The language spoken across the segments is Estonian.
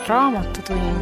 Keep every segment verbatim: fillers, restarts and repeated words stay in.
Raamatutund.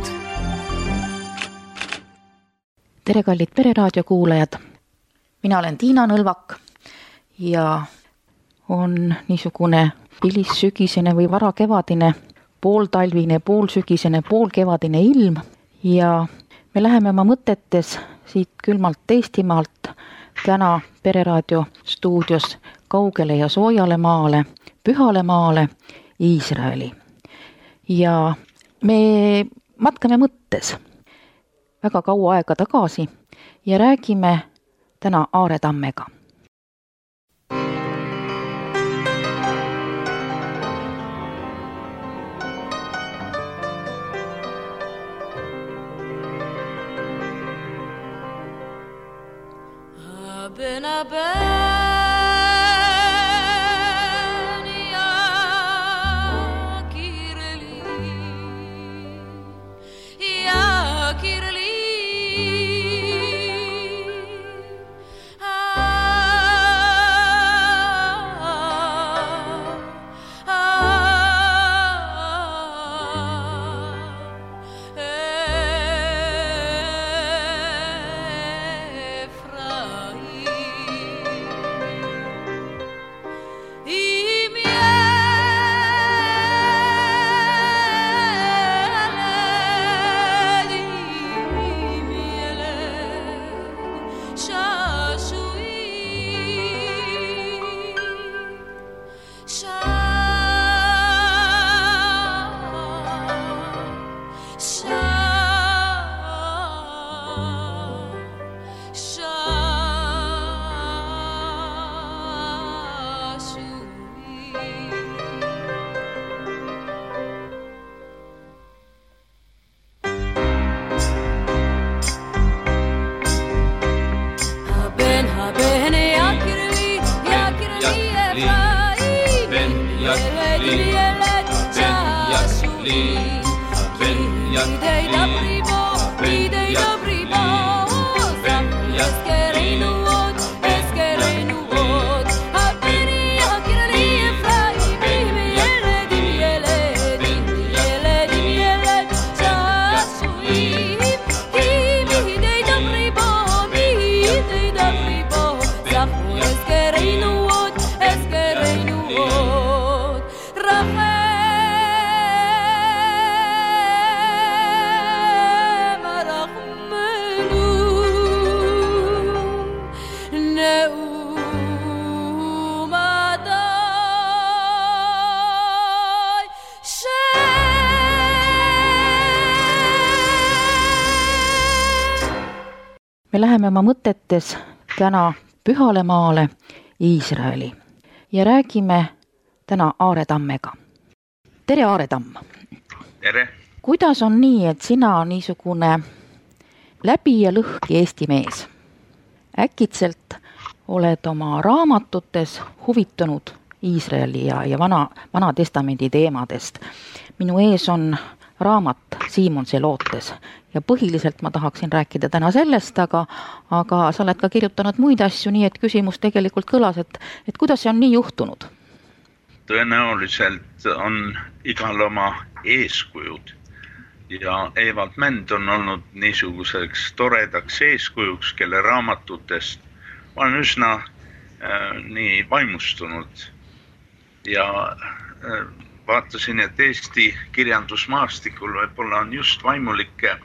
Tere, kallid Pereraadio kuulajad! Mina olen Tiina Nõlvak ja on niisugune hilissügisene või varakevadine, pooltalvine, poolsügisene, poolkevadine ilm ja me läheme oma mõtetes siit külmalt Eestimaalt täna Pereraadio stuudios kaugele ja soojale maale, pühale maale, Iisraeli. Ja me matkame mõttes väga kaua aega tagasi ja räägime täna Aare Tammega. Me läheme oma mõtetes täna pühale maale, Iisraeli ja räägime täna Aare Tammega. Tere, Aare Tamm! Tere! Kuidas on nii, et sina niisugune läbi ja lõhki Eesti mees? Äkitselt oled oma raamatutes huvitunud Iisraeli ja, ja vana, vana testamendi teemadest. Minu ees on raamat Siimon Selootes ja põhiliselt ma tahaksin rääkida täna sellest, aga, aga sa oled ka kirjutanud muid asju, nii et küsimus tegelikult kõlas, et, et kuidas see on nii juhtunud? Tõenäoliselt on igal oma eeskujud ja Evald Mänd on olnud niisuguseks toredaks eeskujuks, kelle raamatutest ma olen üsna äh, nii vaimustunud ja äh, vaatasin, et Eesti kirjandusmaastikul võib-olla on just vaimulike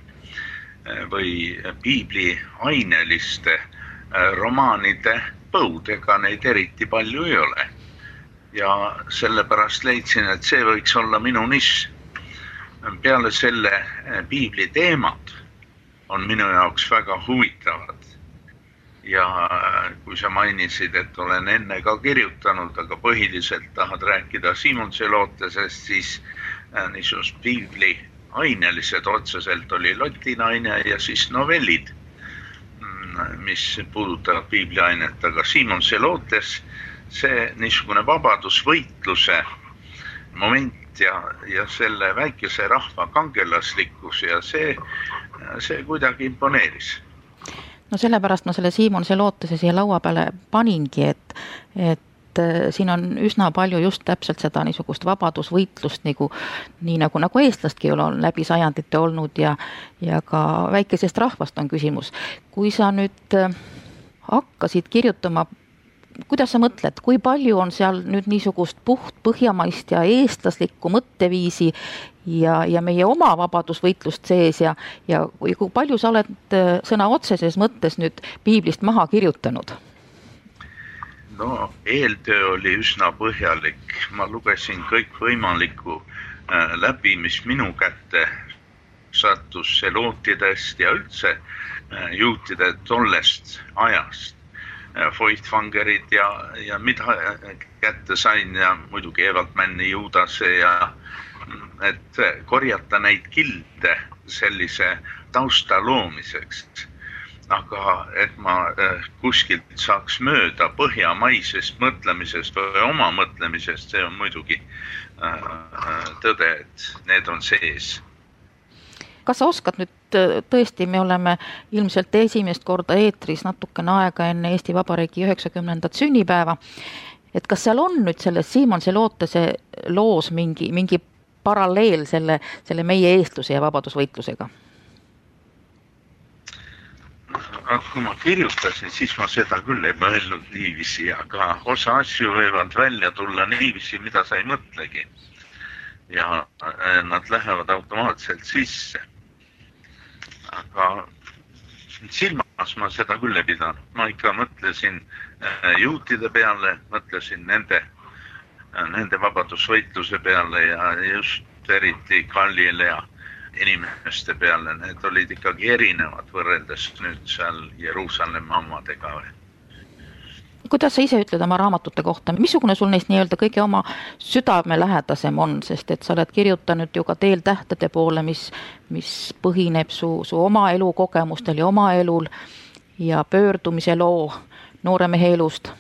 või piibli aineliste romaanide põud, ega neid eriti palju ei ole. Ja sellepärast leidsin, et see võiks olla minu nišš. Peale selle piibli teemad on minu jaoks väga huvitavad. Ja kui sa mainisid, et olen enne ka kirjutanud, aga põhiliselt tahad rääkida Siimon Selootesest, siis niisugust piibli ainelised otseselt oli Loti naine ja siis novellid, mis puudutavad piibliainet, aga Siimon Selootes see niisugune vabadusvõitluse moment ja, ja selle väikese rahva kangelaslikkus ja see, see kuidagi imponeeris. No sellepärast ma selle Siimon Selootese siia laua peale paningi, et, et siin on üsna palju just täpselt seda niisugust vabadusvõitlust, nagu, nii nagu, nagu eestlastki on läbi sajandite olnud ja, ja ka väikesest rahvast on küsimus. Kui sa nüüd hakkasid kirjutama, kuidas sa mõtled, kui palju on seal nüüd niisugust puht põhjamaist ja eestlaslikku mõtteviisi ja, ja meie oma vabadusvõitlust sees ja, ja kui palju sa oled sõna otseses mõttes nüüd piiblist maha kirjutanud? No eeltöö oli üsna põhjalik. Ma lugesin kõik võimalikku läbi, mis minu kätte sattus selootidest ja üldse juutide tollest ajast. Feuchtwangerid ja, ja mida kätte sain ja muidugi Evald Männi Juudase ja et korjata neid kilde sellise tausta loomiseks. Aga et ma kuskilt saaks mööda põhjamaisest mõtlemisest või oma mõtlemisest, see on muidugi tõde, et need on sees. Kas sa oskad nüüd, tõesti, me oleme ilmselt esimest korda eetris natukene aega enne Eesti Vabariigi üheksakümnendat sünnipäeva, et kas seal on nüüd selles Siimon Selotese loos mingi, mingi paralleel selle, selle meie eestluse ja vabadusvõitlusega? Kui ma kirjutasin, siis ma seda küll ei mõelnud niiviisi, aga osa asju võivad välja tulla niiviisi, mida sa ei mõtlegi. Ja nad lähevad automaatselt sisse. Aga silmas ma seda küll ei pidanud. Ma ikka mõtlesin juutide peale, mõtlesin nende, nende vabadusvõitluse peale ja just eriti Kallile ja inimeste peale. Need olid ikkagi erinevad võrreldes nüüd seal Jeruusalemma omadega või? Kuidas sa ise ütled oma raamatute kohta? Missugune sul neist nii-öelda kõige oma südame lähedasem on, sest et sa oled kirjutanud ju ka Teel tähtede poole, mis, mis põhineb su, su oma elukogemustel ja oma elul ja pöördumise loo nooremehe elust?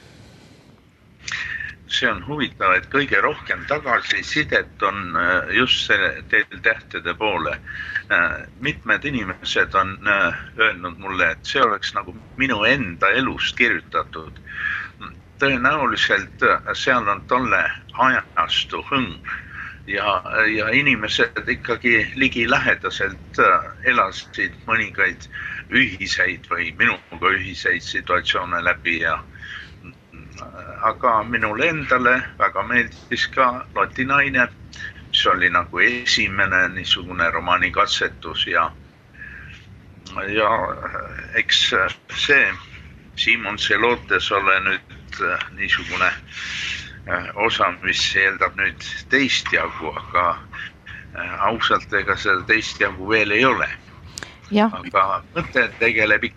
See on huvitav, et kõige rohkem tagasisidet on just see Teel tähtede poole. Mitmed inimesed on öelnud mulle, et see oleks nagu minu enda elust kirjutatud. Tõenäoliselt seal on tolle ajastu hõng ja, ja inimesed ikkagi ligi lähedaselt elasid mõningaid ühiseid või minuga ühiseid situatsioone läbi ja aga minule endale väga meeldis ka Loti naine, mis oli nagu esimene niisugune romaani katsetus ja, ja eks see Siimon Selotes ole nüüd niisugune osa, mis eeldab nüüd teist jagu, aga ausalt ega seda teist jagu veel ei ole. Ja. Aga mõte tegeleb ikka.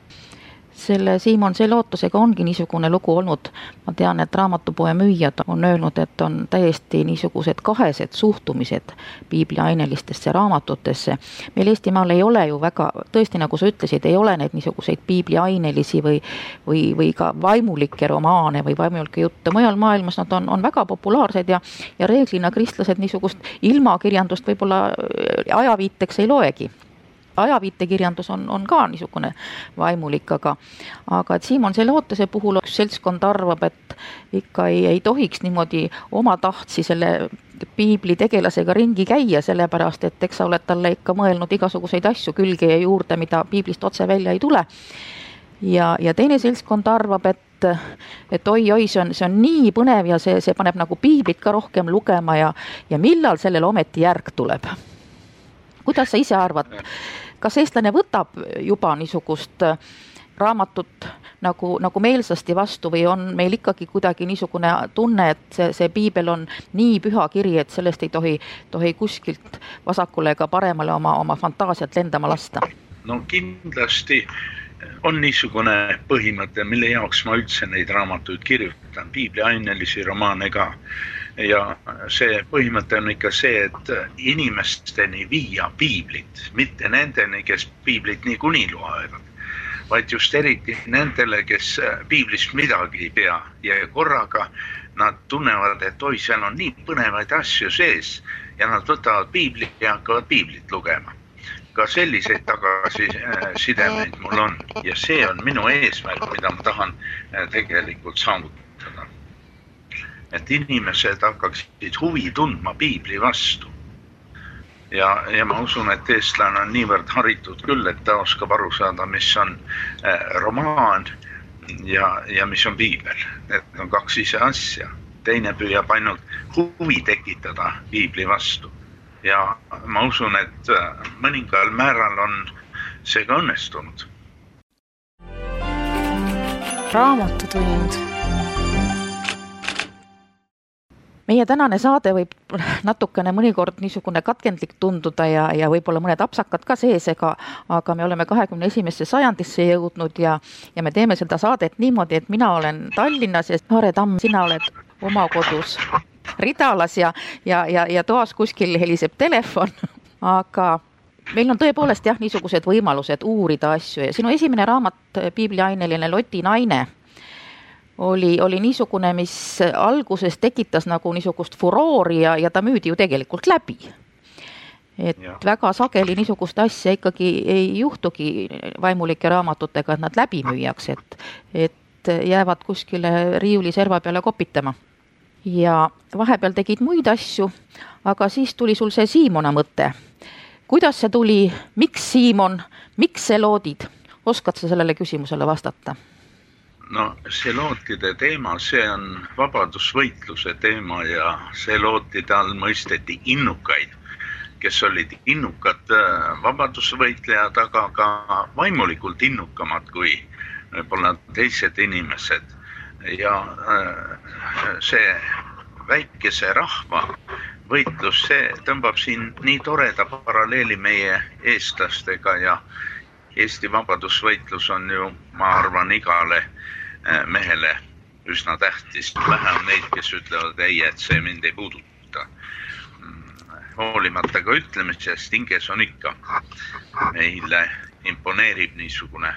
Selle Siimon Selotesega ongi niisugune lugu olnud. Ma tean, et raamatupoe müüjad on öelnud, et on täiesti niisugused kahesed suhtumised piibliainelistesse raamatutesse. Meil Eestimaal ei ole ju väga, tõesti nagu sa ütlesid, ei ole neid niisuguseid piibliainelisi või, või, või ka vaimulikke romaane või vaimulikke jutte. Mujal maailmas nad on, on väga populaarsed ja, ja reeglina kristlased niisugust ilmakirjandust võib-olla ajaviiteks ei loegi. Ajaviitekirjandus on, on ka niisugune vaimulik, aga, aga et Siimon Selotese puhul seltskond arvab, et ikka ei, ei tohiks niimoodi oma tahtsi selle piibli tegelasega ringi käia, sellepärast, et eks sa oled talle ikka mõelnud igasuguseid asju külge ja juurde, mida piiblist otse välja ei tule. Ja, ja teine seltskond arvab, et, et oi, oi, see on, see on nii põnev ja see, see paneb nagu piiblit ka rohkem lugema ja, ja millal sellele ometi järg tuleb? Kuidas sa ise arvad? Kas eestlane võtab juba niisugust raamatut nagu, nagu meelsasti vastu või on meil ikkagi kuidagi niisugune tunne, et see, see piibel on nii püha kiri, et sellest ei tohi, tohi kuskilt vasakule ega paremale oma, oma fantaasiat lendama lasta? No kindlasti on niisugune põhimõte, mille jaoks ma üldse neid raamatuid kirjutan, piibliainelisi romaane ka. Ja see põhimõte on ikka see, et inimesteni viia piiblit, mitte nendeni, kes piiblit niikuinii loevad, vaid just eriti nendele, kes piiblist midagi ei pea ja korraga nad tunnevad, et oi, seal on nii põnevaid asju sees ja nad võtavad piibli ja hakkavad piiblit lugema. Ka selliseid tagasisidemeid mul on ja see on minu eesmärk, mida ma tahan tegelikult saavutada. et inimesed hakkaksid huvi tundma piibli vastu. Ja, ja ma usun, et eestlane on niivõrd haritud küll, et ta oskab aru saada, mis on romaan ja, ja mis on piibel. Need on kaks ise asja. Teine püüab ainult huvi tekitada piibli vastu. Ja ma usun, et mõningal määral on see ka õnnestunud. Raamatutund. Meie tänane saade võib natukene mõnikord niisugune katkendlik tunduda ja, ja võib-olla mõned apsakad ka sees, ega, aga me oleme kahekümne esimesse sajandisse jõudnud ja, ja me teeme seda saadet niimoodi, et mina olen Tallinnas ja Saare Tamm, sina oled oma kodus Ridalas ja, ja, ja, ja toas kuskil heliseb telefon, aga meil on tõepoolest jah, niisugused võimalused uurida asju ja sinu esimene raamat, piibliaineline Loti naine, oli, oli niisugune, mis alguses tekitas nagu niisugust furoori ja, ja ta müüdi ju tegelikult läbi. Et ja. Väga sageli niisugust asja ikkagi ei juhtugi vaimulike raamatutega, et nad läbi müüjaks, et, et jäävad kuskile riiuli serva peale kopitama. Ja vahepeal tegid muid asju, aga siis tuli sul see Siimona mõte. Kuidas see tuli, miks Siimon, miks see loodid? Oskad sa sellele küsimusele vastata? No see lootide teema, see on vabadusvõitluse teema ja see lootide all mõisteti innukaid, kes olid innukad vabadusvõitlejad, aga ka vaimulikult innukamad kui võib-olla teised inimesed. Ja see väikese rahva võitlus, see tõmbab siin nii toreda paralleeli meie eestlastega ja Eesti vabadusvõitlus on ju, ma arvan, igale mehele üsna tähtis. Vähe on neid, kes ütlevad ei, et see mind ei puuduta. Hoolimata ka ütlemisest, hinges on ikka. Meile imponeerib niisugune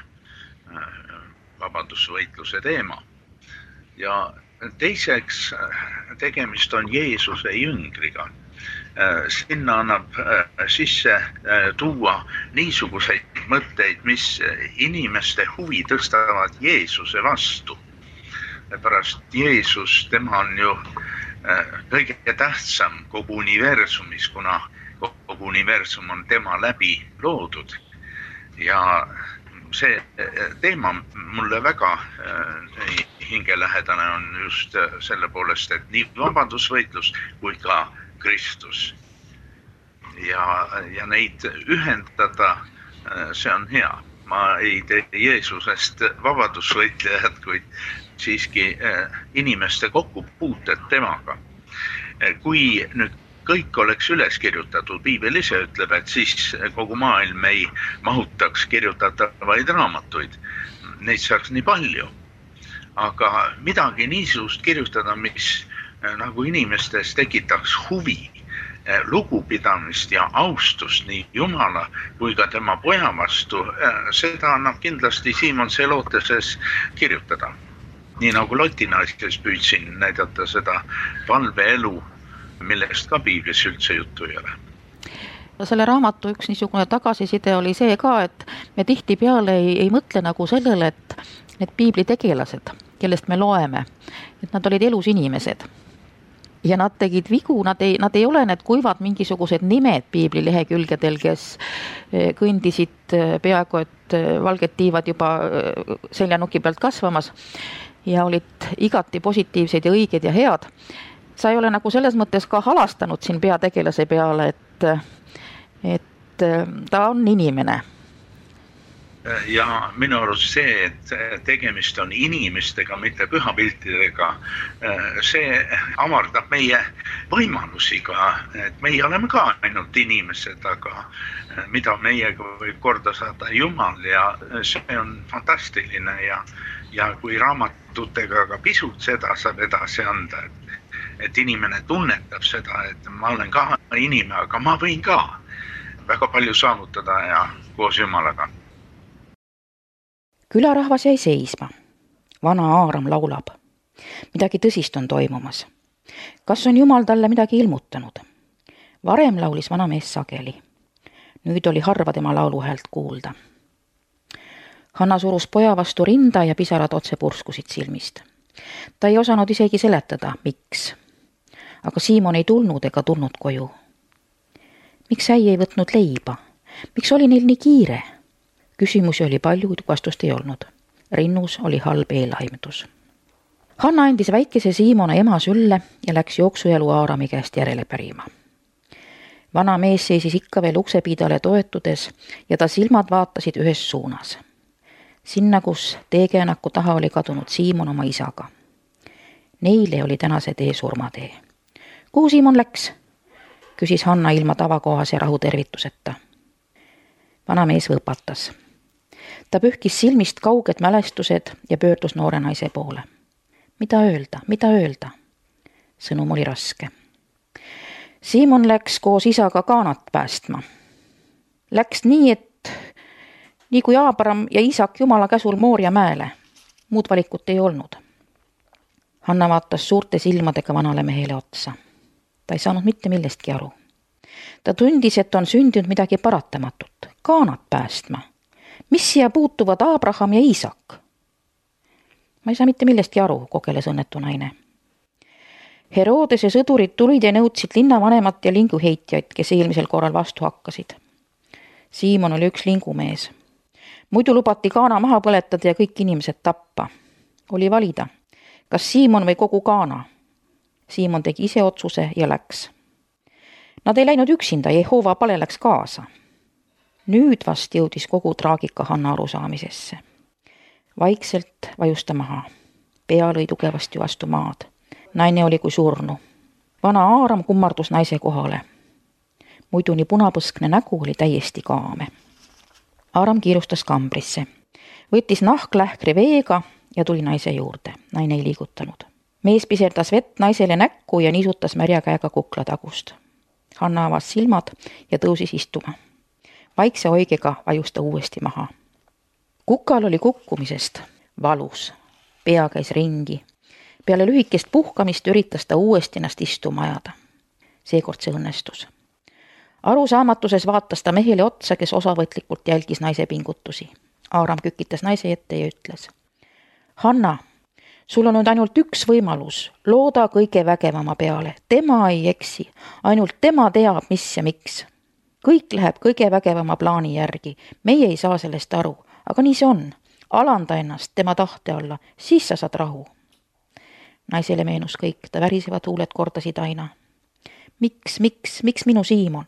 vabadusvõitluse teema. Ja teiseks, tegemist on Jeesuse jüngriga. Sinna annab sisse tuua niisuguseid mõtteid, mis inimeste huvi tõstavad Jeesuse vastu. Pärast Jeesus, tema on ju kõige tähtsam kogu universumis, kuna kogu universum on tema läbi loodud. Ja see teema mulle väga hingelähedane on just selle poolest, et nii vabadusvõitlus kui ka Kristus. Ja, ja neid ühendada, see on hea. Ma ei tee Jeesusest vabadusvõitlejad, kuid siiski inimeste kokkupuuted temaga. Kui nüüd kõik oleks üles kirjutatud, piibel ise ütleb, et siis kogu maailm ei mahutaks kirjutatavaid raamatuid. Neid saaks nii palju. Aga midagi niisugust kirjutada, mis nagu inimestes tekitaks huvi, lugupidamist ja austust nii Jumala kui ka tema poja vastu, seda annab kindlasti Siimon Zeloteses kirjutada. Nii nagu Loti naistes püüdsin näidata seda valveelu, millest ka piiblis üldse juttu ei ole. Selle raamatu üks niisugune tagasiside oli see ka, et me tihti peale ei, ei mõtle nagu sellele, et need piibli tegelased, kellest me loeme, et nad olid elus inimesed. Ja nad tegid vigu, nad ei, nad ei ole need kuivad mingisugused nimed piibli lehekülgedel, kes kõndisid peaaegu, et valged tiivad juba seljanuki pealt kasvamas ja olid igati positiivsed ja õiged ja head. Sa ei ole nagu selles mõttes ka halastanud siin peategelase peale, et, et ta on inimene. Ja minu arust see, et tegemist on inimestega, mitte pühapiltidega, see avardab meie võimalusi ka, et meie oleme ka ainult inimesed, aga mida meiega võib korda saada Jumal ja see on fantastiline ja, ja kui raamatutega ka pisut seda saab edasi anda, et, et inimene tunnetab seda, et ma olen ka inimene, aga ma võin ka väga palju saavutada ja koos Jumalaga. Külarahvas jäi seisma. Vana Aaram laulab. Midagi tõsist on toimumas. Kas on Jumal talle midagi ilmutanud? Varem laulis vanamees sageli. Nüüd oli harva tema lauluhäält kuulda. Hanna surus poja vastu rinda ja pisarad otse purskusid silmist. Ta ei osanud isegi seletada, miks. Aga Siimon ei tulnud ega tulnud koju. Miks äi ei võtnud leiba? Miks oli neil nii kiire? Küsimusi oli palju, kuid vastust ei olnud. Rinnus oli halb eelaimdus. Hanna andis väikese Siimona ema sülle ja läks jooksujalu Aarami käest järele pärima. Vana mees seisis ikka veel uksepiidale toetudes ja ta silmad vaatasid ühes suunas. Sinna, kus teekäänaku taha oli kadunud Siimon oma isaga. Neile oli tänase tee surmatee. Kuhu Siimon läks? Küsis Hanna ilma tavakohase rahutervituseta. Vana mees võpatas. Ta pühkis silmist kauged mälestused ja pöördus noore naise poole. Mida öelda, mida öelda? Sõnum oli raske. Siimon läks koos isaga kaanat päästma. Läks nii, et nii kui Aabaram ja Isak Jumala käsul Mooria mäele. Muud valikut ei olnud. Hanna vaatas suurte silmadega vanale mehele otsa. Ta ei saanud mitte millestki aru. Ta tundis, et on sündinud midagi paratamatut. Kaanat päästma. Mis siia puutuvad Aabraham ja Iisak? Ma ei saa mitte millestki aru, kogeles õnnetu naine. Herodes ja sõdurid tulid ja nõudsid linnavanemat ja linguheitjaid, kes eelmisel korral vastu hakkasid. Siimon oli üks lingumees. Muidu lubati kaana maha põletada ja kõik inimesed tappa. Oli valida, kas Siimon või kogu kaana. Siimon tegi ise otsuse ja läks. Nad ei läinud üksinda, Jehova pale läks kaasa. Nüüd vast jõudis kogu traagika Hanna arusaamisesse. Vaikselt vajus ta maha. Pea lõi tugevasti vastu maad. Naine oli kui surnu. Vana Aaram kummardus naise kohale. Muidu nii punapõskne nägu oli täiesti kaame. Aaram kiirustas kambrisse. Võttis nahklähkri veega ja tuli naise juurde. Naine ei liigutanud. Mees piserdas vett naisele näkku ja niisutas märja käega kukla tagust. Hanna avas silmad ja tõusis istuma. Vaikse oigega vajus ta uuesti maha. Kukal oli kukkumisest valus. Pea käis ringi. Peale lühikest puhkamist üritas ta uuesti ennast istuma ajada. Seekord see õnnestus. Arusaamatuses vaatas ta mehele otsa, kes osavõtlikult jälgis naise pingutusi. Aaram kükitas naise ette ja ütles. Hanna, sul on nüüd ainult üks võimalus. Looda kõige vägevama peale. Tema ei eksi. Ainult tema teab, mis ja miks. Kõik läheb kõige vägevama plaani järgi. Meie ei saa sellest aru. Aga nii see on. Alanda ennast tema tahte alla. Siis sa saad rahu. Naisele meenus kõik. Ta värisevad huuled kordasid aina. Miks, miks, miks minu Siimon?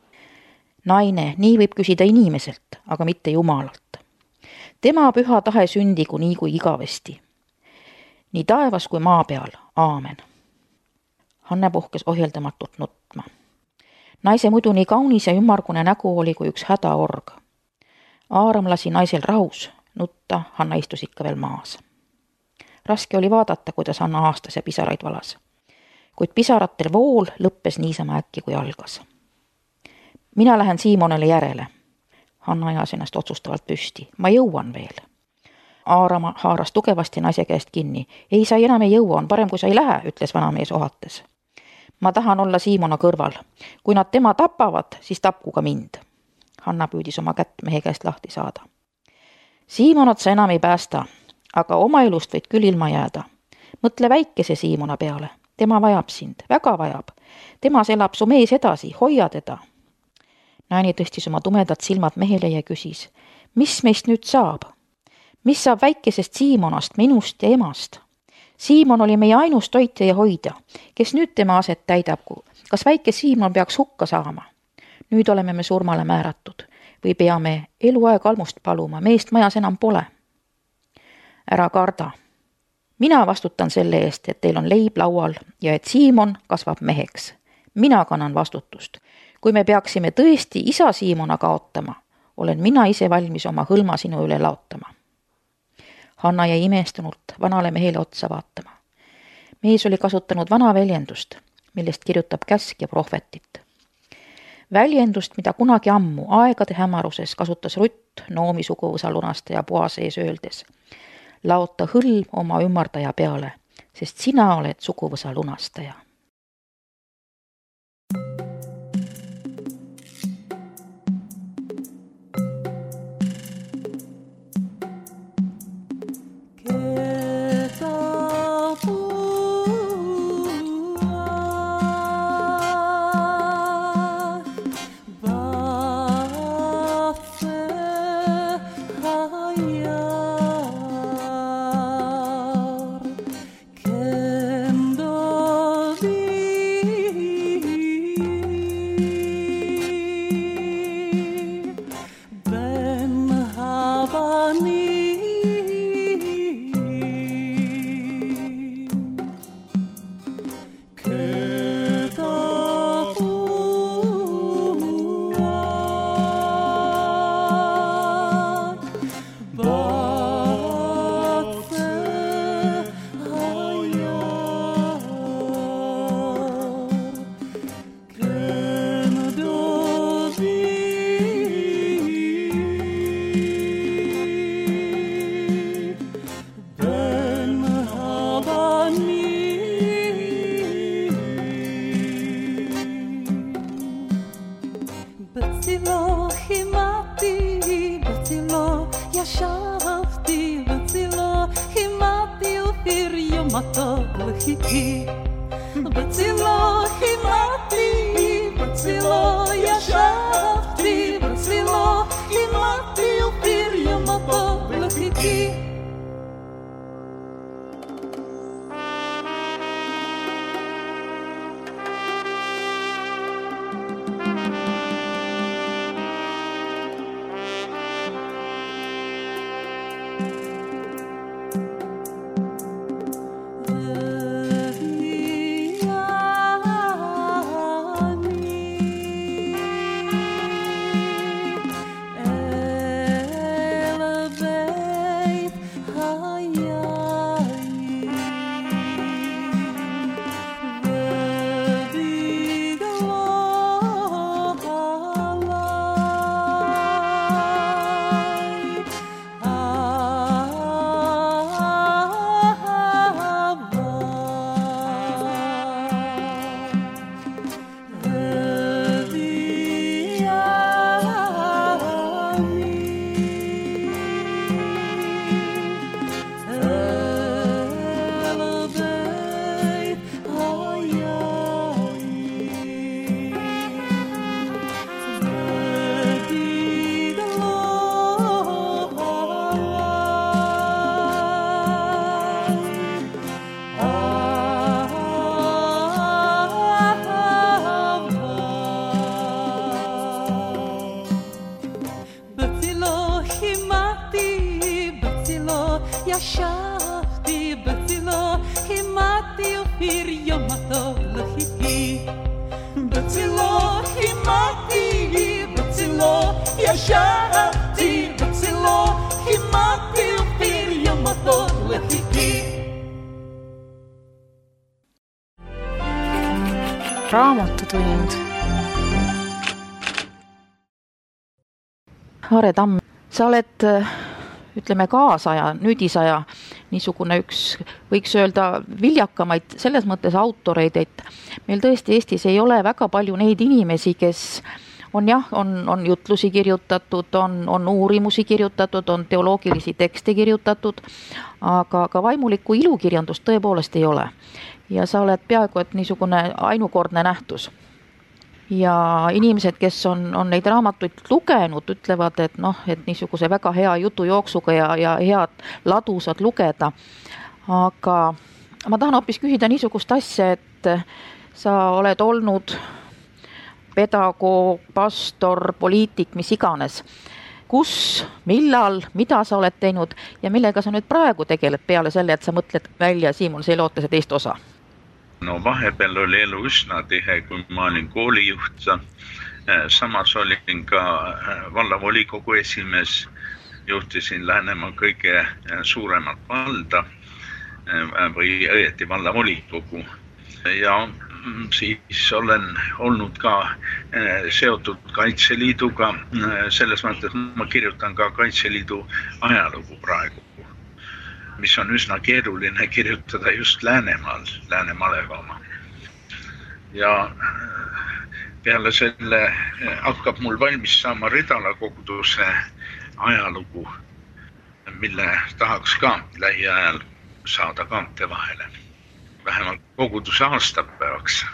Naine, nii võib küsida inimeselt, aga mitte Jumalalt. Tema püha tahe sündigu nii kui igavesti. Nii taevas kui maa peal. Aamen. Hanne puhkes ohjeldamatult nutma. Naise muidu nii kaunis ja ümmargune nägu oli kui üks hädaorg. Aaram lasi naisel rahus. Nutta Hanna istus ikka veel maas. Raske oli vaadata, kuidas Hanna aastas ja pisaraid valas. Kuid pisaratel vool lõppes niisama äkki kui algas. Mina lähen Siimonele järele. Hanna ajas ennast otsustavalt püsti. Ma jõuan veel. Aarama haaras tugevasti naise käest kinni. Ei, sa enam ei jõua, on parem, kui sa ei lähe, ütles vanamees ohates. Ma tahan olla Siimona kõrval. Kui nad tema tapavad, siis tapku ka mind. Hanna püüdis oma kätt mehe käest lahti saada. Siimonat sa enam ei päästa, aga oma elust võid küll ilma jääda. Mõtle väikese Siimona peale. Tema vajab sind, väga vajab. Temas elab su mees edasi, hoia teda. Naine tõstis oma tumedad silmad mehele ja küsis, mis meist nüüd saab? Mis saab väikesest Siimonast, minust ja emast? Siimon oli meie ainus toitja ja hoida, kes nüüd tema aset täidab, kas väike Siimon peaks hukka saama? Nüüd oleme me surmale määratud või peame eluaeg almust paluma, meest majas enam pole. Ära karda. Mina vastutan selle eest, et teil on leib laual ja et Siimon kasvab meheks. Mina kannan vastutust. Kui me peaksime tõesti isa Siimona kaotama, olen mina ise valmis oma hõlma sinu üle laotama. Hanna jäi imestunult vanale mehele otsa vaatama. Mees oli kasutanud vana väljendust, millest kirjutab käsk ja prohvetit. Väljendust, mida kunagi ammu aegade hämaruses kasutas Rutt Noomi suguvõsa lunastaja poa sees öeldes. Laota hõlm oma ümardaja peale, sest sina oled suguvõsa lunastaja. Keda בצילו חימתי, בצילו ישבתי, בצילו חימתי ופריומתו לחיכי. בצילו חימתי, בצילו ישבתי, בצילו חימתי ופריומתו לחיכי. ישבתי בצילו, חימתי ופריומתו לחיכי. בצילו חימתי, בצילו ישבתי, בצילו חימתי ופריומתו לחיכי. Raamatutund. Aare Tamm, sa oled, ütleme, kaasaja, nüüdisaja niisugune üks, võiks öelda, viljakamaid selles mõttes autoreid, et meil tõesti Eestis ei ole väga palju neid inimesi, kes on jah, on, on jutlusi kirjutatud, on, on uurimusi kirjutatud, on teoloogilisi tekste kirjutatud, aga, aga vaimulikku ilukirjandust tõepoolest ei ole. Ja sa oled peaaegu et niisugune ainukordne nähtus. Ja inimesed, kes on, on neid raamatuid lugenud, ütlevad, et noh, et niisuguse väga hea jutujooksuga ja, ja head ladu saad lugeda. Aga ma tahan hoopis küsida niisugust asja, et sa oled olnud pedagoog, pastor, poliitik, mis iganes. Kus, millal, mida sa oled teinud ja millega sa nüüd praegu tegeled peale selle, et sa mõtled välja Siimon Seelotese teist osa? No vahepeal oli elu üsna tihe, kui ma olin koolijuht. Samas olin ka vallavolikogu esimees, juhtisin Läänemaa kõige suuremat valda või õieti vallavolikogu. Ja siis olen olnud ka seotud Kaitseliiduga, selles mõttes ma kirjutan ka Kaitseliidu ajalugu praegu, mis on üsna keeruline kirjutada just Läänemaal, Läänemalev oma. Ja peale selle hakkab mul valmis saama Ridala koguduse ajalugu, mille tahaks ka lähiajal saada kaante vahele. Vähemalt koguduse aastapäevaks.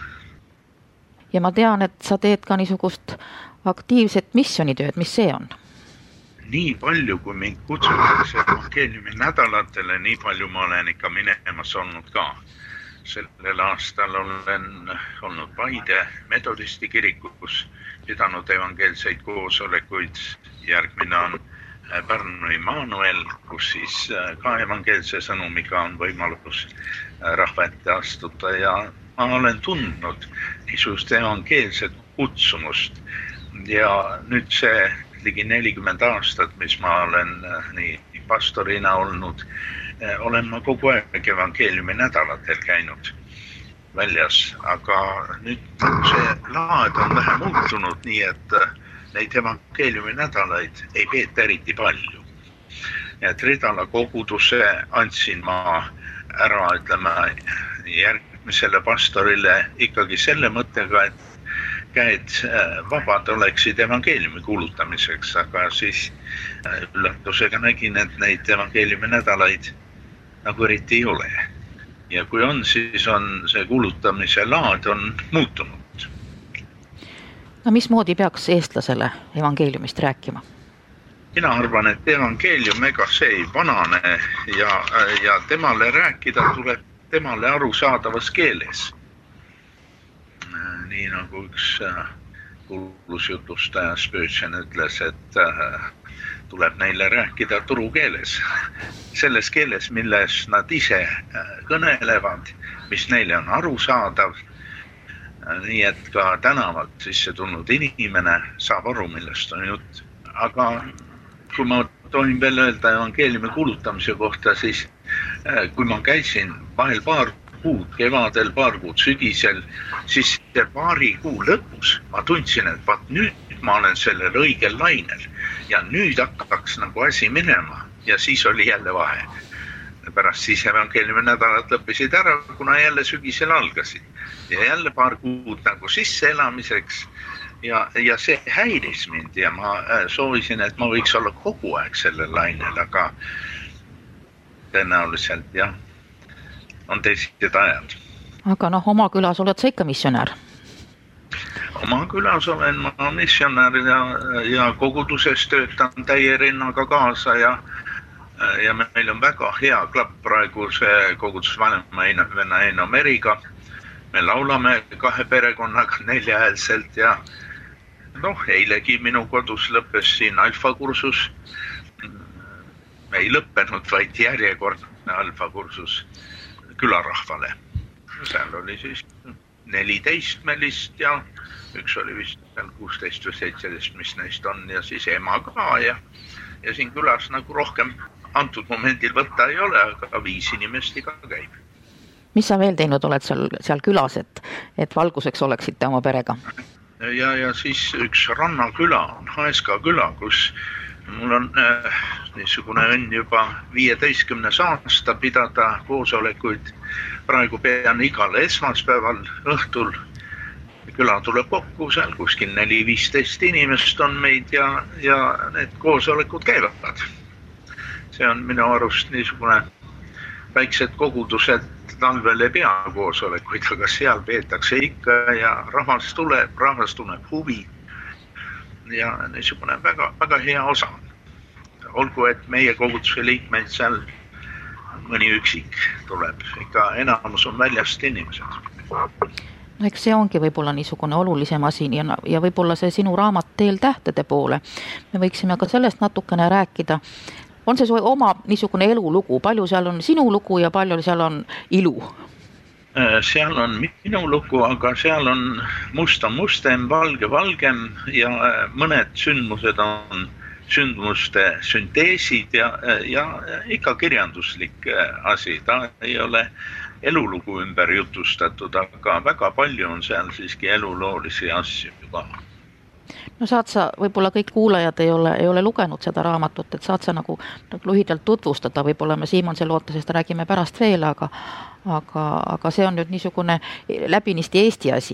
Ja ma tean, et sa teed ka niisugust aktiivset missionitööd, mis see on? Nii palju, kui mind kutsutakse evangeeliumi nädalatele, nii palju ma olen ikka minemas olnud ka. Sellel aastal olen olnud Paide metodisti kirikus, pidanud evangeelseid koosolekuid. Järgmine on Pärnu Immanuel, kus siis ka evangeelse sõnumiga on võimalus rahva ette astuda ja ma olen tundnud niisugust evangeelset kutsumust ja nüüd see ligi nelikümmend aastat, mis ma olen nii pastorina olnud, olen ma kogu aeg evangeeliumi nädalatel käinud väljas, aga nüüd see laad on vähe muutunud, nii et neid evangeeliumi nädalaid ei peeta eriti palju. Et Ridala koguduse andsin ma ära, ütleme, järgmisele pastorile ikkagi selle mõttega, et käed vabad oleksid evangeeliumi kuulutamiseks, aga siis üllatusega nägin, et neid evangeeliumi nädalaid nagu eriti ei ole. Ja kui on, siis on see kuulutamise laad on muutunud. No mismoodi peaks eestlasele evangeeliumist rääkima? Mina arvan, et evangeelium ega see ei vanane ja, ja temale rääkida tuleb temale arusaadavas keeles. Nii nagu üks kuulus jutustaja Spurgeon ütles, et tuleb neile rääkida turukeeles. Selles keeles, milles nad ise kõnelevad, mis neile on arusaadav. Nii et ka tänavalt sisse tulnud inimene saab aru, millest on jutt. Aga kui ma tohin veel öelda evangeeliumi kuulutamise kohta, siis kui ma käisin vahel paar kuud, kevadel, paar kuud sügisel, siis paari kuu lõpus ma tundsin, et vaat nüüd ma olen sellel õigel lainel ja nüüd hakkaks nagu asi minema ja siis oli jälle vahe. Pärast siis evangeeliumi nädalad lõppisid ära, kuna jälle sügisel algasid ja jälle paar kuud nagu sisse elamiseks. Ja, ja see häiris mind ja ma soovisin, et ma võiks olla kogu aeg sellel lainel, aga tõenäoliselt jah, on teised ajad. Aga noh, oma külas oled sa ikka missionär? Oma külas olen ma missionär ja, ja koguduses töötan täie rinnaga kaasa ja, ja meil on väga hea klapp praegu see kogudusvanema venna Eino Meriga. Me laulame kahe perekonnaga neljahäälselt ja noh, eilegi minu kodus lõppes siin alfakursus. Ei lõppenud, vaid järjekordne alfakursus külarahvale. Seal oli siis neliteistmelist ja üks oli vist kuusteist või seitseteist, mis neist on ja siis ema ka ja, ja siin külas nagu rohkem antud momendil võtta ei ole, aga viis inimest iga käib. Mis sa veel teinud oled seal, seal külas, et, et valguseks oleksite oma perega? Ja, ja siis üks rannaküla on Haeska küla, kus mul on äh, niisugune õnn juba viieteistkümnes aasta pidada koosolekuid. Praegu pean igal esmaspäeval õhtul. Küla tuleb kokku, seal kuskil neli viisteist inimest on meid ja, ja need koosolekud käivad. See on minu arust niisugune väiksed kogudused talvel ei pea koosolekuid, aga seal peetakse ikka ja rahvas tuleb, rahvas tunneb huvi ja niisugune väga, väga hea osa. Olgu, et meie koguduse liikmeid seal mõni üksik tuleb, ikka enamus on väljast inimesed. No eks see ongi võib-olla niisugune olulisem asi ja, ja võib-olla see sinu raamat Teel tähtede poole. Me võiksime ka sellest natukene rääkida. On see su oma niisugune elulugu? Palju seal on sinu lugu ja palju seal on ilu? Seal on minu lugu, aga seal on musta mustem, valge valgem ja mõned sündmused on sündmuste sünteesid ja, ja ikka kirjanduslik asi. Ta ei ole elulugu ümber jutustatud, aga väga palju on seal siiski eluloolisi asju ka. No saad sa, võib-olla kõik kuulajad ei ole, ei ole lugenud seda raamatut, et saad sa nagu, nagu lühidalt tutvustada, võib-olla me Siimonsel ootusest räägime pärast veel, aga, aga, aga see on nüüd niisugune läbinisti Eesti asi.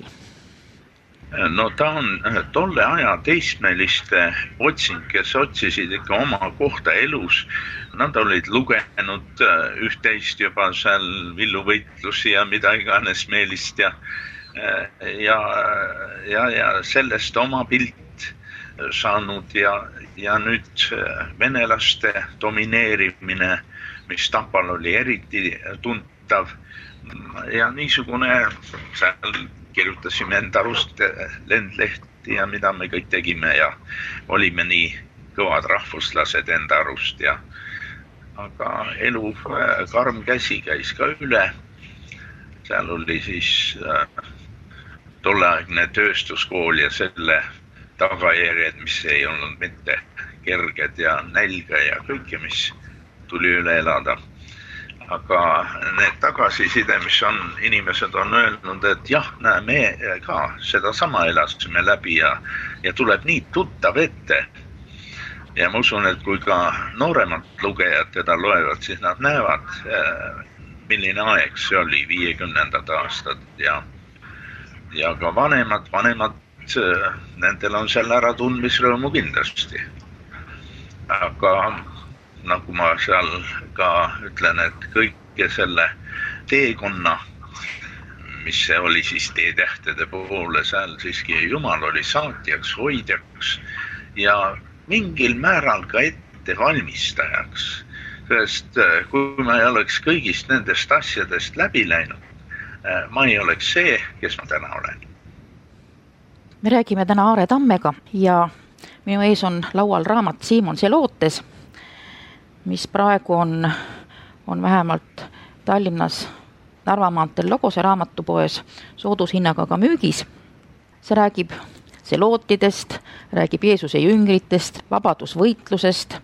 No ta on tolle aja teismeliste otsing, kes otsisid ikka oma kohta elus. Nad olid lugenud üht-teist juba seal villuvõitlusi ja mida iganes meelist ja, ja, ja, ja sellest oma pilt saanud ja, ja nüüd venelaste domineerimine, mis Tapal oli eriti tuntav ja niisugune seal kirjutasime enda arust lendlehti ja mida me kõik tegime ja olime nii kõvad rahvuslased enda arust ja aga elu karm käsi käis ka üle. Seal oli siis äh, tolleaegne tööstuskool ja selle tagajärjed, mis ei olnud mitte kerged ja nälga ja kõike, mis tuli üle elada. Aga need tagasiside, mis on, inimesed on öelnud, et jah, näe, me ka seda sama elasime läbi ja, ja tuleb nii tuttav ette. Ja ma usun, et kui ka nooremad lugejad teda loevad, siis nad näevad, milline aeg see oli viiekümnendad aastad ja, ja ka vanemad, vanemad nendel on seal ära tundmisrõõmu kindlasti. Aga nagu ma seal ka ütlen, et kõike selle teekonna, mis see oli siis teetähtede poole, seal siiski Jumal oli saatjaks, hoidjaks ja mingil määral ka ettevalmistajaks. Sest kui ma ei oleks kõigist nendest asjadest läbi läinud, ma ei oleks see, kes ma täna olen. Me räägime täna Aare Tammega ja minu ees on laual raamat Siimon Selootes, mis praegu on, on vähemalt Tallinnas Narva maanteel Logose raamatupoes soodushinnaga ka müügis. See räägib selootidest, räägib Jeesuse jüngritest, vabadusvõitlusest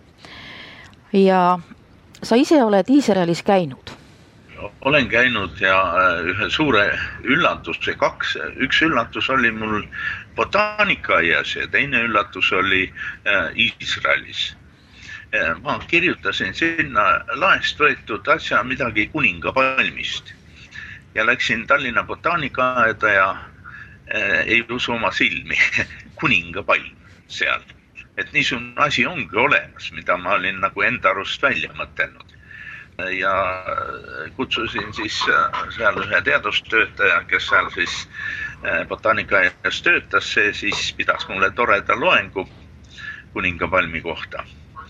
ja sa ise oled Iisraelis käinud. Olen käinud ja ühe suure üllatuse kaks. Üks üllatus oli mul botaanikaaias ja teine üllatus oli Iisraelis. Ma kirjutasin sinna laest võetud asja midagi kuningapalmist ja läksin Tallinna botaanikaaeda ja ei usu oma silmi. Kuningapalm seal. Et niisugune asi ongi olemas, mida ma olin nagu enda arust välja mõtelnud. Ja kutsusin siis seal ühe teadustöötaja, kes seal siis botaanikaaias töötas, see siis pidas mulle toreda loengu kuningapalmi kohta.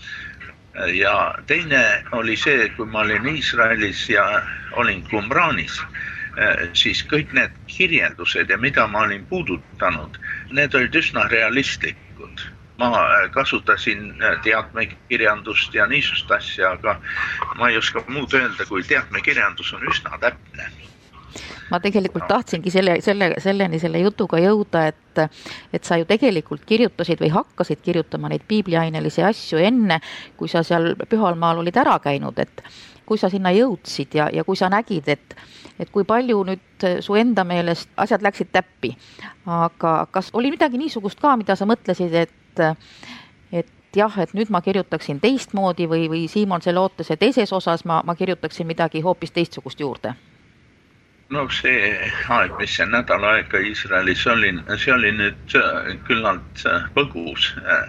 Ja teine oli see, kui ma olin Iisraelis ja olin Qumranis, siis kõik need kirjeldused ja mida ma olin puudutanud, need olid üsna realistlikud. Ma kasutasin teadmekirjandust ja niisugust asja, aga ma ei oska muud öelda, kui teadmekirjandus on üsna täpne. Ma tegelikult tahtsingi selle, selle, selleni selle jutuga jõuda, et, et sa ju tegelikult kirjutasid või hakkasid kirjutama neid piibliainelisi asju enne, kui sa seal Pühalmaal olid ära käinud, et kui sa sinna jõudsid ja, ja kui sa nägid, et, et kui palju nüüd su enda meelest asjad läksid täppi. Aga kas oli midagi niisugust ka, mida sa mõtlesid, et, et jah, et nüüd ma kirjutaksin teistmoodi või, või Siimon Selootese teises osas ma, ma kirjutaksin midagi hoopis teistsugust juurde? No see aeg, mis see nädal aega Iisraelis oli, see oli nüüd küllalt põgus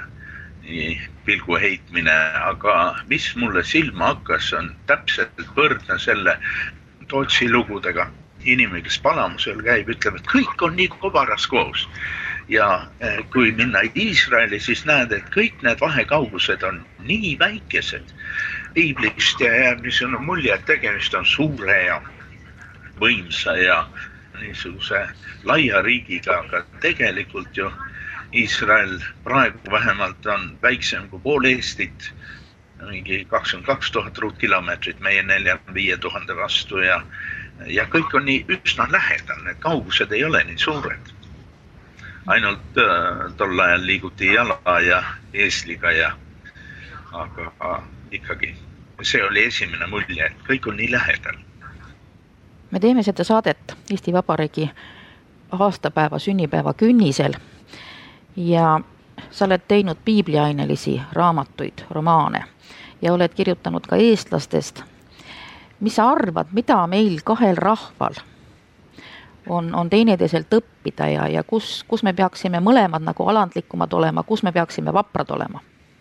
pilgu heitmine, aga mis mulle silma hakkas, on täpselt võrdne selle Tootsi lugudega. Inimene, kes Palamusel käib, ütleb, et kõik on nii kobaras koos. Ja kui minna Iisraeli, siis näed, et kõik need vahekaugused on nii väikesed. Piiblist ja järgmisena mulje, et tegemist on suure ja võimsa ja niisuguse laia riigiga, aga tegelikult ju Iisrael praegu vähemalt on väiksem kui pool Eestit, mingi kakskümmend kaks tuhat ruutkilomeetrit meie nelikümmend viis tuhat vastu ja, ja kõik on nii üsna lähedal, need kaugused ei ole nii suured. Ainult äh, tol ajal liiguti jala ja eesliga ja aga äh, ikkagi see oli esimene mulje, et kõik on nii lähedal. Me teeme seda saadet Eesti Vabariigi aastapäeva sünnipäeva künnisel ja sa oled teinud piibliainelisi raamatuid, romaane ja oled kirjutanud ka eestlastest. Mis sa arvad, mida meil kahel rahval on, on teineteiselt õppida ja, ja kus, kus me peaksime mõlemad nagu alandlikumad olema, kus me peaksime vaprad olema?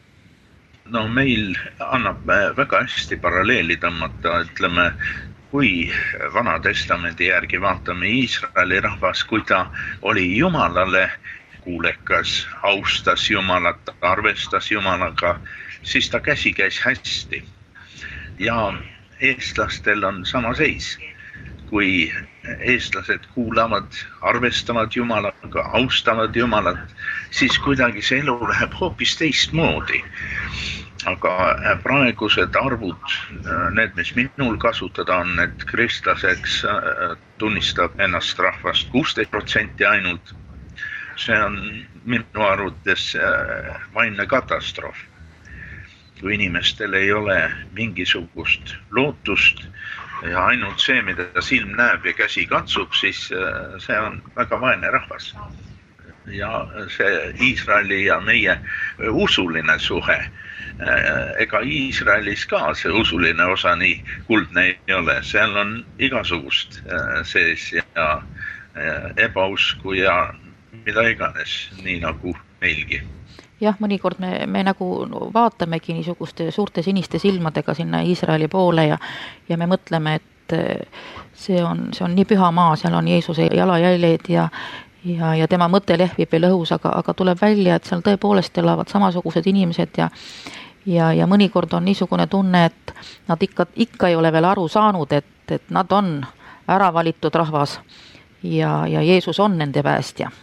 No meil annab väga hästi paralleeli tõmmata, ütleme, kui Vana Testamendi järgi vaatame Iisraeli rahvas, kui ta oli Jumalale kuulekas, austas Jumalat, arvestas Jumalaga, siis ta käsi käis hästi. Ja eestlastel on sama seis. Kui eestlased kuulavad, arvestavad Jumalaga, austavad Jumalat, siis kuidagi see elu läheb hoopis teistmoodi. Aga praegused arvud, need, mis minul kasutada on, et kristlaseks tunnistab ennast rahvast kuusteist protsenti ainult. See on minu arvates vaimne katastroof. Kui inimestel ei ole mingisugust lootust ja ainult see, mida silm näeb ja käsi katsub, siis see on väga vaene rahvas. Ja see Iisraeli ja meie usuline suhe, ega Iisraelis ka see usuline osa nii kuldne ei ole. Seal on igasugust sees ja ebausku ja mida iganes, nii nagu meilgi. Jah, mõnikord me, me nagu vaatamegi niisuguste suurte siniste silmadega sinna Iisraeli poole ja, ja me mõtleme, et see on, see on nii püha maa, seal on Jeesuse jalajäljed ja, ja, ja tema mõte lehvib veel õhus, aga, aga tuleb välja, et seal tõepoolest elavad samasugused inimesed ja, ja, ja mõnikord on niisugune tunne, et nad ikka, ikka ei ole veel aru saanud, et, et nad on ära valitud rahvas ja, ja Jeesus on nende päästja.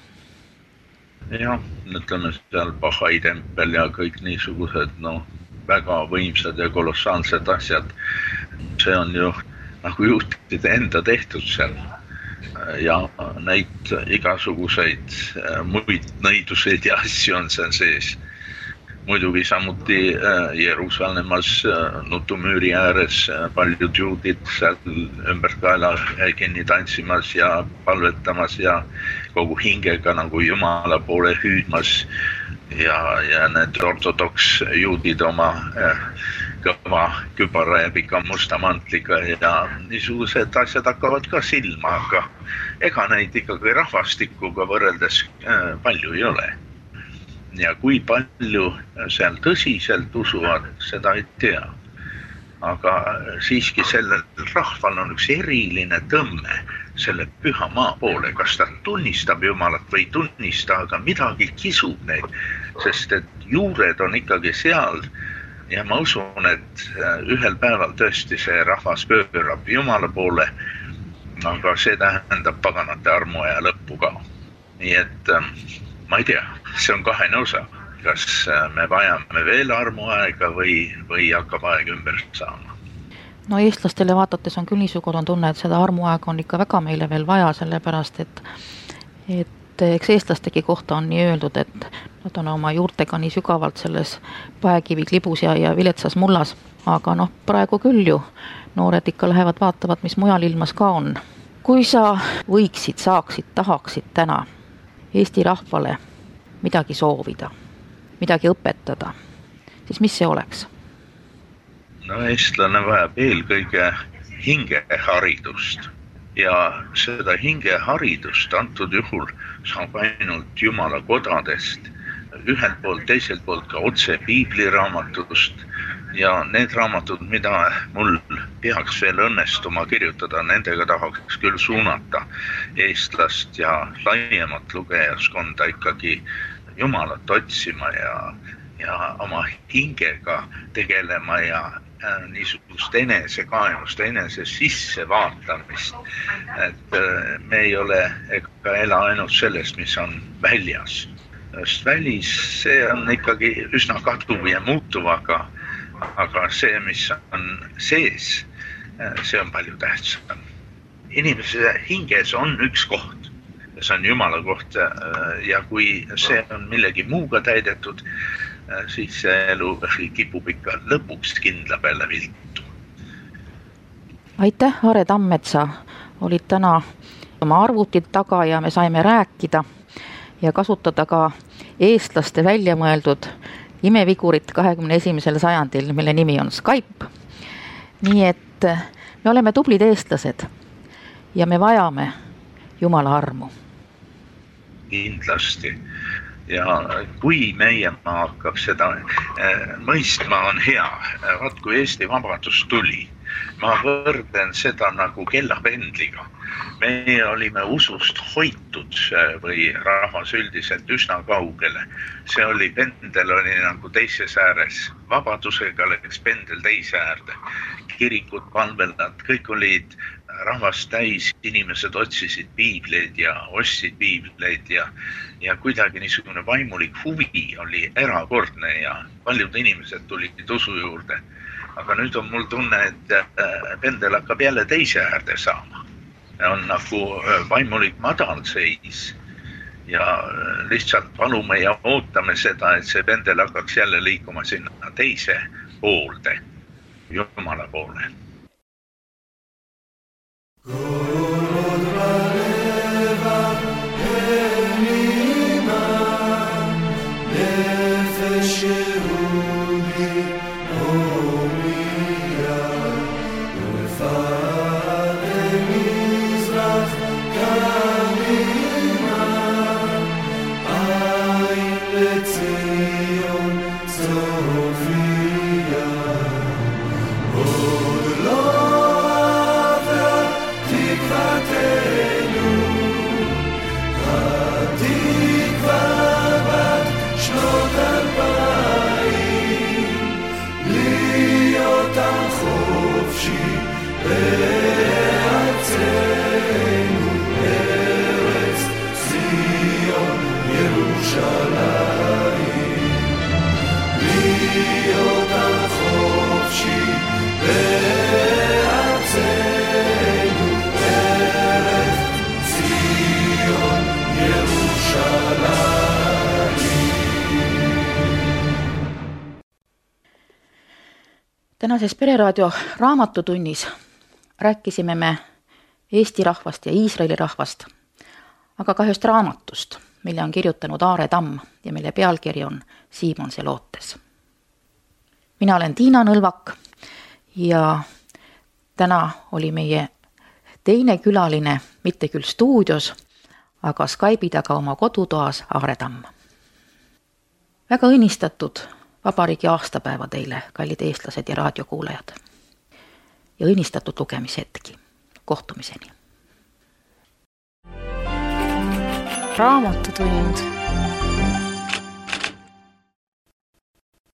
Jah, ütleme seal Bahai tempel ja kõik niisugused no, väga võimsad ja kolossaalsed asjad. See on ju nagu juhtide enda tehtud seal ja neid igasuguseid muid nõiduseid ja asju on seal sees. Muidugi samuti Jeruusalemmas nutumüüri ääres paljud juudid seal ümber kaela kinni tantsimas ja palvetamas ja kogu hingega nagu Jumala poole hüüdmas ja, ja need ortodoks juudid oma äh, kõva kübara ja pika musta mantliga ja niisugused asjad hakkavad ka silma, aga ega neid ikkagi rahvastikuga võrreldes äh, palju ei ole. Ja kui palju seal tõsiselt usuvad, seda ei tea. Aga siiski sellel rahval on üks eriline tõmme selle püha maa poole, kas ta tunnistab Jumalat või ei tunnista, aga midagi kisub neid, sest et juured on ikkagi seal ja ma usun, et ühel päeval tõesti see rahvas pöörab Jumala poole, aga see tähendab paganate armuaja lõppu ka. Nii et ma ei tea, see on kahene osa, kas me vajame veel armuaega või, või hakkab aeg ümber saama. No eestlastele vaadates on küll niisugune tunne, et seda armuaega on ikka väga meile veel vaja, sellepärast, et, et eks eestlastegi kohta on nii öeldud, et nad on oma juurtega nii sügavalt selles paekiviklibus ja, ja viletsas mullas, aga noh, praegu küll ju noored ikka lähevad vaatavad, mis mujal ilmas ka on. Kui sa võiksid, saaksid, tahaksid täna Eesti rahvale midagi soovida, midagi õpetada, siis mis see oleks? No eestlane vajab eelkõige hingeharidust ja seda hingeharidust antud juhul saab ainult Jumala kodadest, ühelt poolt, teiselt poolt ka otse piibliraamatust ja need raamatud, mida mul peaks veel õnnestuma kirjutada, nendega tahaks küll suunata eestlast ja laiemat lugejaskonda ikkagi Jumalat otsima ja, ja oma hingega tegelema ja niisugust enesekaemust, enese sisse vaatamist, et me ei ole ega ela ainult sellest, mis on väljas. Sest välis, see on ikkagi üsna kaduv ja muutuv, aga, aga see, mis on sees, see on palju tähtsam. Inimese hinges on üks koht, see on Jumala koht ja kui see on millegi muuga täidetud, siis see elu kipub ikka lõpuks kindla peale viltu. Aitäh, Are Tammetsa, olid täna oma arvutit taga ja me saime rääkida ja kasutada ka eestlaste välja mõeldud imevigurit kahekümne esimesel sajandil, mille nimi on Skype. Nii et me oleme tublid eestlased ja me vajame Jumala armu. Kindlasti. Ja kui meie maa hakkab seda äh, mõistma, on hea. Vaat kui Eesti vabadus tuli, ma võrden seda nagu kellapendliga. Me olime usust hoitud või rahvas üldiselt üsna kaugele. See oli, pendel oli nagu teises ääres. Vabadusega läks pendel teise äärde. Kirikud, palvelad, kõik olid rahvast täis, inimesed otsisid piibleid ja ostsid piibleid ja, ja kuidagi niisugune vaimulik huvi oli erakordne ja paljud inimesed tulid usu juurde. Aga nüüd on mul tunne, et pendel hakkab jälle teise äärde saama. On nagu vaimulik madal seis ja lihtsalt palume ja ootame seda, et see pendel hakkaks jälle liikuma sinna teise poolde, Jumala poole. Tänases Pereraadio raamatutunnis rääkisime me Eesti rahvast ja Iisraeli rahvast, aga ka ühest raamatust, mille on kirjutanud Aare Tamm ja mille pealkiri on Siimonse lootes. Mina olen Tiina Nõlvak ja täna oli meie teine külaline, mitte küll stuudios, aga Skype'i taga oma kodutoas Aare Tamm. Väga õnnistatud vabariigi aastapäeva teile, kallid eestlased ja raadiokuulajad. Ja õnnistatud lugemishetki. Kohtumiseni. Raamatutund.